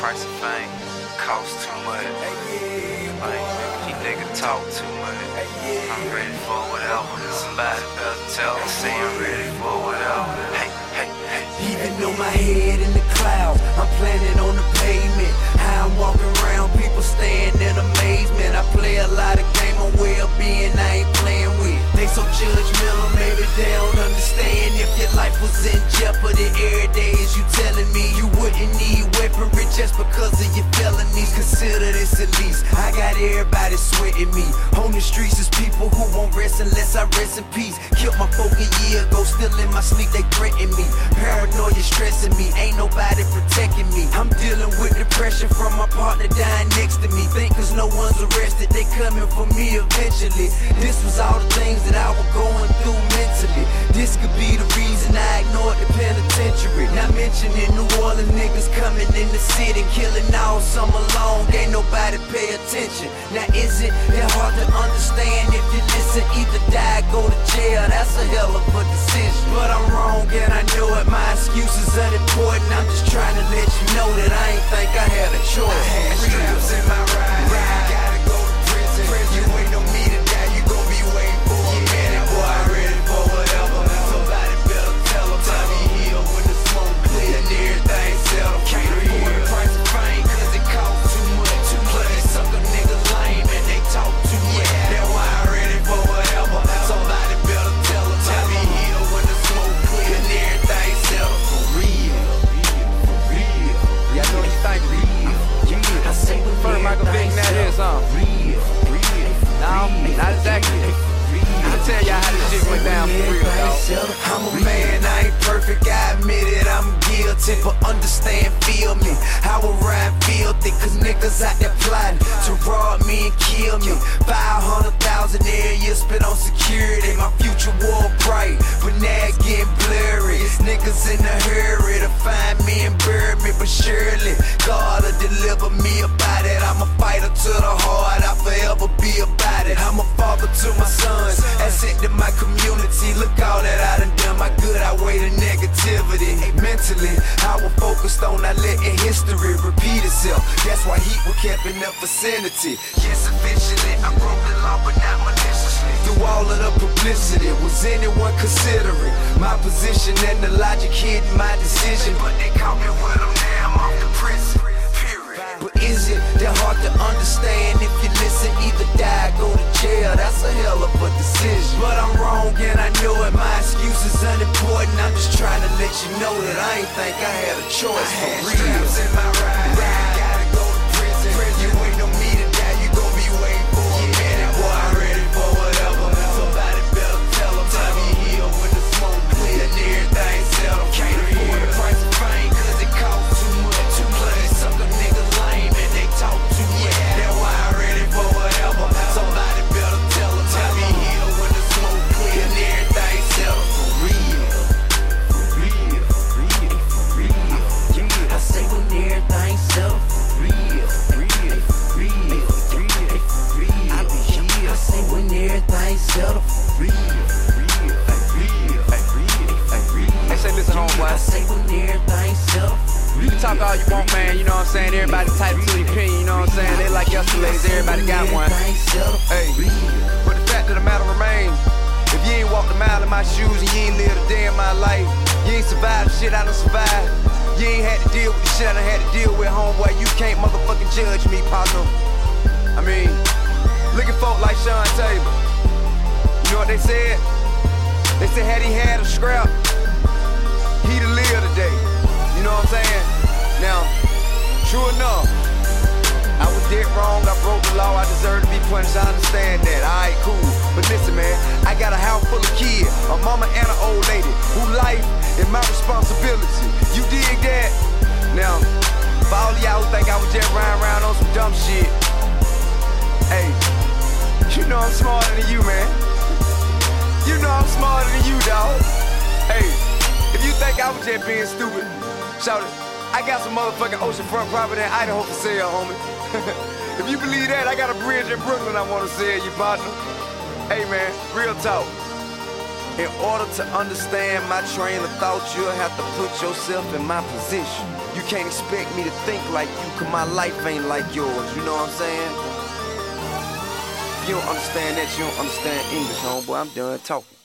price of fame costs too much. These niggas talk too much. I'm ready for whatever. Somebody better tell me, say I'm ready for whatever. Hey, hey, hey. Even though my head in the clouds, I'm planning on the pavement. How I'm walking around, people stand in amazement. I play a lot of game on well-being I ain't playing with. They so judgmental, maybe they don't understand. If your life was in jeopardy, every day is you telling me you wouldn't need weaponry just because of your felonies. Consider this at least. I got everybody sweating me. On the streets is people who won't rest unless I rest in peace. Killed my folk a year ago, still in my sleep, they threaten me. Paranoia stressing me, ain't nobody protecting me. I'm dealing with depression from my partner dying next to me. Think cause no one's arrested, they coming for me eventually. This was all the things that I was going through mentally. This could be the reason I ignored the penitentiary. Not mentioning New Orleans niggas coming in the city, killing all summer long, ain't nobody pay attention. Now is it that hard to understand? If you listen, either die or go to jail, that's a hell of a decision. But I'm wrong and I know it, my excuse is unimportant. I'm just trying to let you know that I ain't think I had a choice. I had straps in my ride, gotta go to prison. You ain't on me to die, you gon' be waiting for a minute. Boy, I'm ready for whatever. Somebody better tell them. Time me here when the smoke clear and everything settle. Can't afford the price of fame cause it costs too much. Plus they sucker niggas lame and they talk too much. That's why I'm ready for whatever. Somebody better tell them. Time me here when the smoke clear and everything settle. For real, for real. Yeah, I know what you think. I say when First Michael Vick, that is real. No, not exactly. I'll tell y'all how this shit went down for real, dog. I'm a man, I ain't perfect, I admit it, I'm guilty. But understand, feel me, I will ride filthy. Cause niggas out there plotting to rob me and kill me. 500,000 every year spent on security. My future war bright, but now it getting blurry. It's niggas in a hurry to find me and bury me. But surely, God'll deliver me about it. I'm a fighter to the heart, I'll forever be about it. I'm a father to my sons, asset to my community. Look all that I done done, my good outweigh the negativity. Mentally, I was focused on not letting history repeat itself. That's why heat was kept in the vicinity. Yes, eventually, I broke the law, but not maliciously. Through all of the publicity, was anyone considering my position and the logic hidden my decision? But they caught me with them, now I'm off the prison. But is it that hard to understand? If you listen, either die or go to jail, that's a hell of a decision. But I'm wrong and I know it, my excuse is unimportant. I'm just trying to let you know that I ain't think I had a choice. I had straps in my ride, gotta go to prison. You ain't on me to die, you gon' be waiting for a minute. Boy, I'm ready for whatever. Somebody better tell them. Time me here when the smoke clear and everything settle. Can't afford the price of fame cause it costs too much. Plus they sucker niggas lame and they talk too much. That's why I'm ready for whatever. Somebody better tell them. Time me here when the smoke clear and everything settle. For real, for real, for real, for real. I say when everything settle. For real, for real, for real, for real, for real. I be here. I say when everything settle. For real, for real, for real, for real, for real. They say, listen, homeboy. I say when everything settle. You can talk all you want, man, you know what I'm saying? Everybody tight to the opinion, you know what I'm saying? They like yesterday's, everybody got one. Hey, but the fact of the matter remains, if you ain't walked a mile in my shoes and you ain't lived a day in my life, you ain't survived the shit I done survived, you ain't had to deal with the shit I done had to deal with, homeboy, you can't motherfucking judge me, partner. I mean, look at folk like Sean Taylor. You know what they said? They said had he had a scrap, he'd have lived today. You know what I'm saying? Now, true enough, I was dead wrong, I broke the law, I deserve to be punished, I understand that, alright, cool. But listen, man, I got a house full of kids, a mama and an old lady, whose life is my responsibility. You dig that? Now, for all y'all who think I was just riding around on some dumb shit, hey, you know I'm smarter than you, man. You know I'm smarter than you, dawg. Hey, if you think I was just being stupid, shout it. I got some motherfucking oceanfront property in Idaho for sale, homie. If you believe that, I got a bridge in Brooklyn I wanna sell you, partner. Hey man, real talk. In order to understand my train of thought, you'll have to put yourself in my position. You can't expect me to think like you, cause my life ain't like yours, you know what I'm saying? If you don't understand that, you don't understand English, homeboy. I'm done talking.